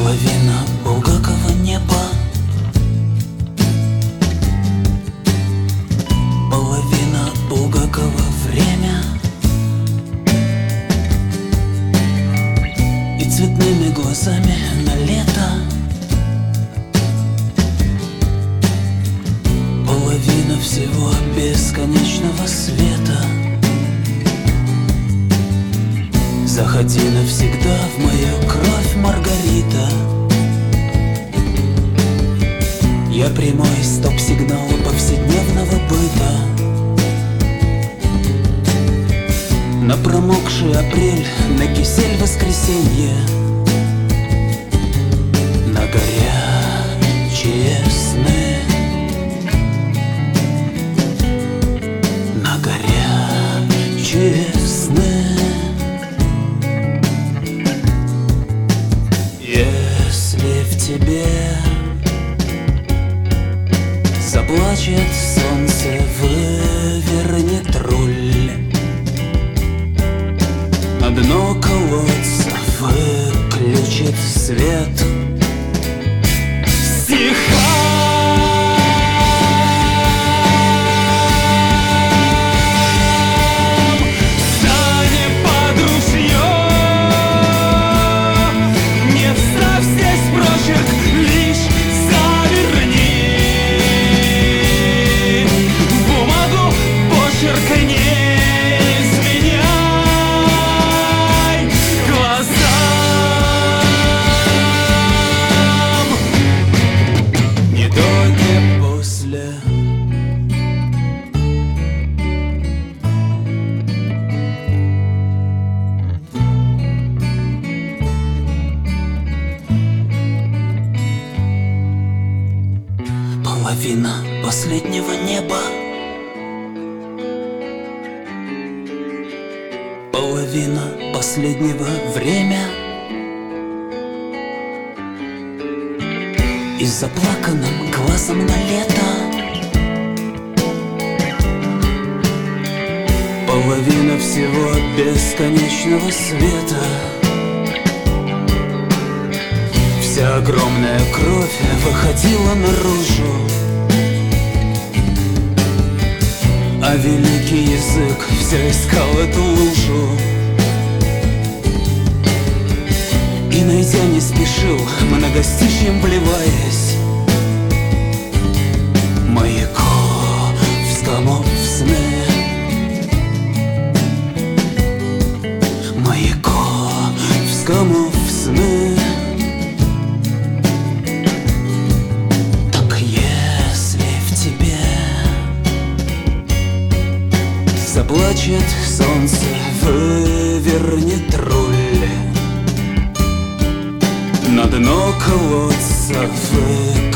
Половина Булгакова неба, половина Булгакова время. И цветными глазами на лето половина всего бесконечного света. Заходи навсегда в мою кровь, Маргарита. Я прямой стоп-сигнал повседневного быта. На промокший апрель, на кисель воскресенье, на горячие сны, на горячие сны. Если в тебе заплачет солнце, вывернет руль, на дно колодца выключит свет. Половина последнего неба, половина последнего время. И заплаканным глазом на лето половина всего бесконечного света. Вся огромная кровь выходила наружу, а великий язык все искал эту лужу. И найдя не спешил, многостишьем вливаясь, Маяковскому в сны, Маяковскому в сны. Заплачет солнце, вывернет руль, на дно колодца